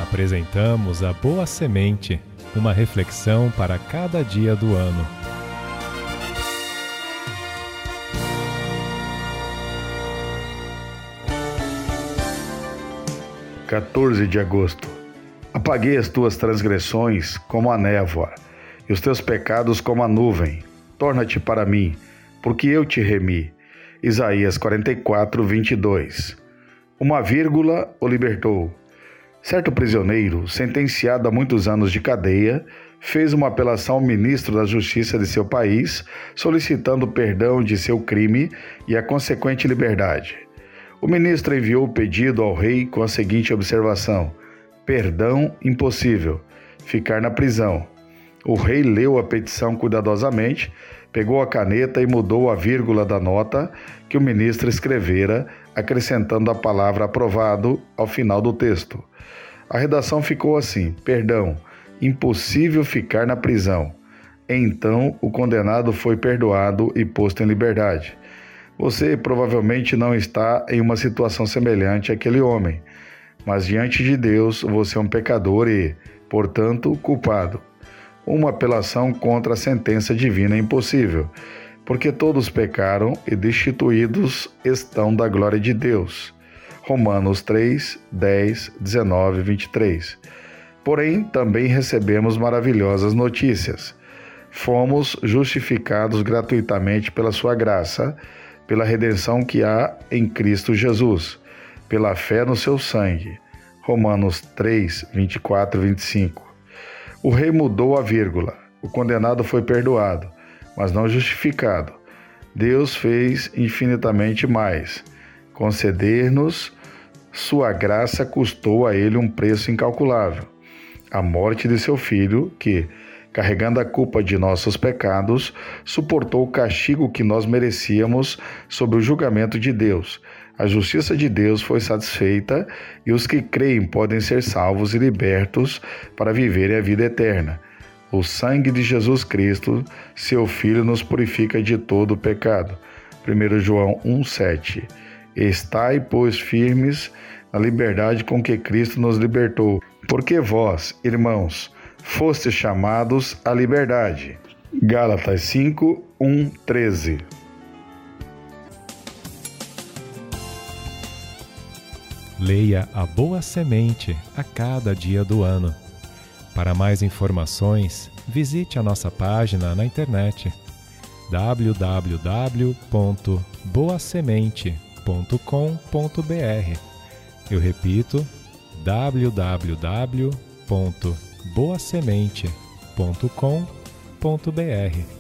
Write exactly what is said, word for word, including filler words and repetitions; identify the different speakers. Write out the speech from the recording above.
Speaker 1: Apresentamos a Boa Semente, uma reflexão para cada dia do ano.
Speaker 2: quatorze de agosto. Apaguei as tuas transgressões como a névoa, e os teus pecados como a nuvem. Torna-te para mim, porque eu te remi. Isaías quarenta e quatro, vinte e dois. Uma vírgula o libertou. Certo prisioneiro, sentenciado a muitos anos de cadeia, fez uma apelação ao ministro da Justiça de seu país, solicitando perdão de seu crime e a consequente liberdade. O ministro enviou o pedido ao rei com a seguinte observação: perdão impossível, ficar na prisão. O rei leu a petição cuidadosamente, pegou a caneta e mudou a vírgula da nota que o ministro escrevera, acrescentando a palavra aprovado ao final do texto. A redação ficou assim: perdão, impossível ficar na prisão. Então o condenado foi perdoado e posto em liberdade. Você provavelmente não está em uma situação semelhante àquele homem, mas diante de Deus você é um pecador e, portanto, culpado. Uma apelação contra a sentença divina é impossível, porque todos pecaram e destituídos estão da glória de Deus. Romanos três, dez, dezenove, vinte e três. Porém, também recebemos maravilhosas notícias. Fomos justificados gratuitamente pela sua graça, pela redenção que há em Cristo Jesus, pela fé no seu sangue. Romanos três, vinte e quatro, vinte e cinco. O rei mudou a vírgula. O condenado foi perdoado, mas não justificado. Deus fez infinitamente mais. Conceder-nos sua graça custou a ele um preço incalculável. A morte de seu filho, que, carregando a culpa de nossos pecados, suportou o castigo que nós merecíamos sob o julgamento de Deus. A justiça de Deus foi satisfeita e os que creem podem ser salvos e libertos para viverem a vida eterna. O sangue de Jesus Cristo, seu Filho, nos purifica de todo o pecado. primeiro João um, sete. Estai, pois, firmes na liberdade com que Cristo nos libertou, porque vós, irmãos, fostes chamados à liberdade. Gálatas cinco, um, treze.
Speaker 1: Leia a Boa Semente a cada dia do ano. Para mais informações, visite a nossa página na internet w w w ponto boa semente ponto com ponto b r. Eu repito, w w w ponto boa semente ponto com ponto b r.